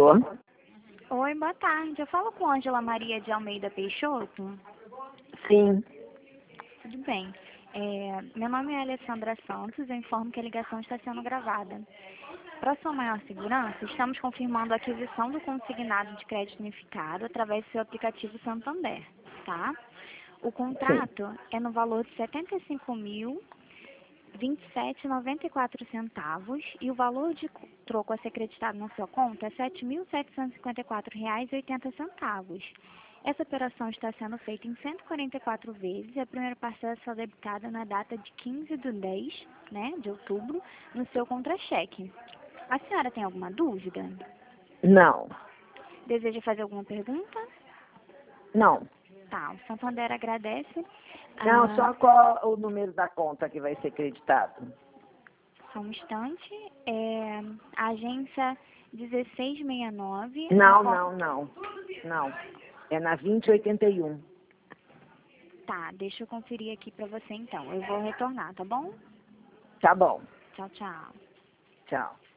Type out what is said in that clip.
Tô? Oi, boa tarde. Eu falo com Ângela Maria de Almeida Peixoto. Sim. Tudo bem. Meu nome é Alessandra Santos. Eu informo que a ligação está sendo gravada. Para sua maior segurança, estamos confirmando a aquisição do consignado de crédito unificado através do seu aplicativo Santander, tá? O contrato é no valor de R$ 75.027,94 centavos e o valor de troco a ser creditado na sua conta é R$ 7.754,80 centavos. Essa operação está sendo feita em 144 vezes e a primeira parcela será debitada na data de 15/10, né, de outubro, no seu contra-cheque. A senhora tem alguma dúvida? Não. Deseja fazer alguma pergunta? Não. Tá, o Santander agradece. Não, só qual o número da conta que vai ser creditado? Só um instante. A agência 1669. Não. Não. É na 2081. Tá, deixa eu conferir aqui pra você então. Eu vou retornar, tá bom? Tá bom. Tchau, tchau. Tchau.